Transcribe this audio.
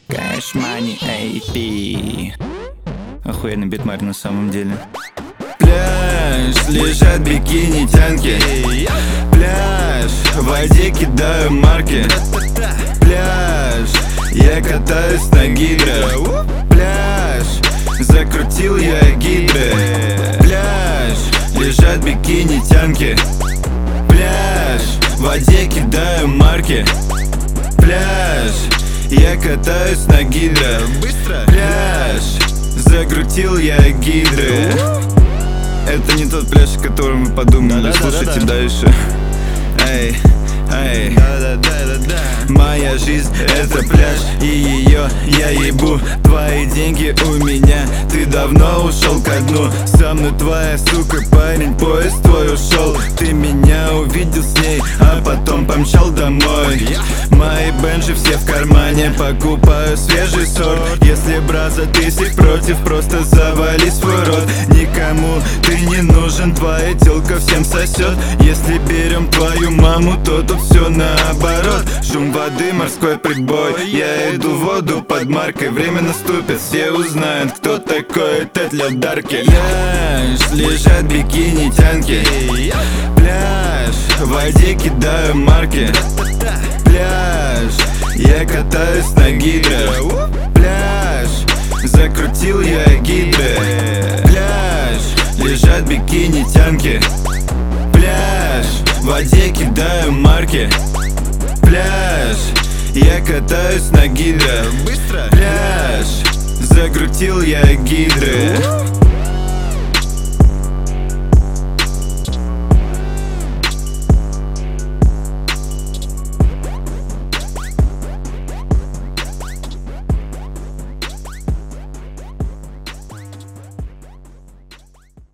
Cash Money AP. Охуенный битмарь на самом деле. Пляж, лежат бикини-тянки. Пляж, в воде кидаю марки. Пляж, я катаюсь на гидро. Пляж, закрутил я гидры. Пляж, лежат бикини-тянки. Пляж, в воде кидаю марки. Пляж, я катаюсь на гидро. Быстро. Пляж, закрутил я гидры. Это не тот пляж, о котором вы подумали. Слушайте дальше. Эй, эй. Моя жизнь это пляж, и ее я ебу. Твои деньги у меня, ты давно ушел ко дну. Со мной твоя сука, парень, поезд твой ушел. Ты меня увидел с ней, а потом помчал домой. Мои бенжи все в кармане, покупаю свежий сорт. Если брат за тысяч против, просто завали свой рот. Никому ты не нужен, твоя телка всем сосет. Если берем твою маму, то тут все наоборот. Шум воды, морской прибой. Я иду в воду под маркой. Время наступит, все узнают, кто такой Тед для Дарки. Пляж, лежат бикини-тянки. Пляж, в воде кидаю марки. Пляж, я катаюсь на гидро. Пляж, закрутил я гидры. Пляж, лежат бикини-тянки. Пляж, в воде кидаю марки. Пляж, я катаюсь на гидро. Быстро. Пляж, закрутил я гидры.